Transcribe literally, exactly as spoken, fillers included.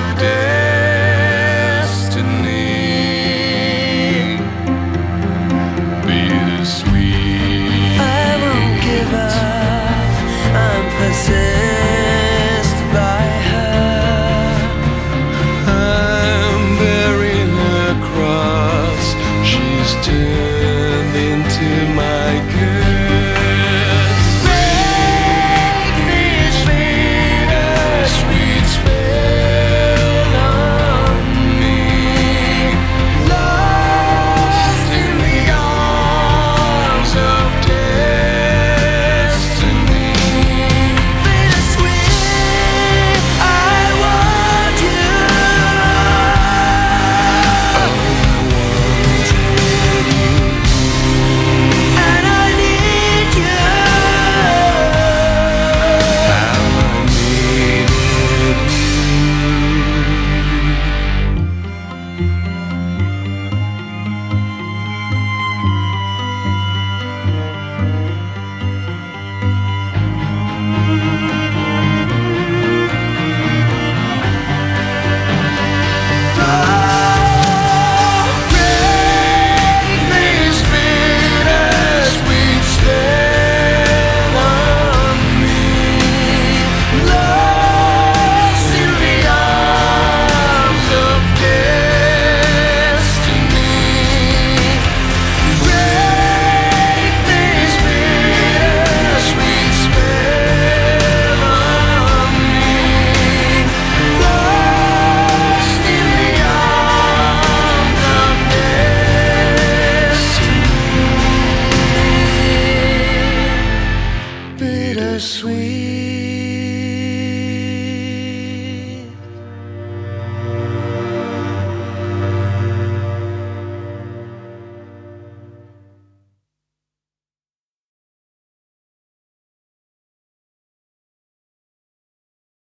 of destiny, bittersweet. I won't give up, I'm possessed by her. I'm bearing a cross, she's turned into my curse. Break this bittersweet spell on me, Lost in the arms of destiny. bittersweet. I want you. And I need you. How I needed you. Break this bittersweet spell on me, lost in the arms of destiny. Break this bittersweet spell on me, lost in the arms of destiny. Bittersweet.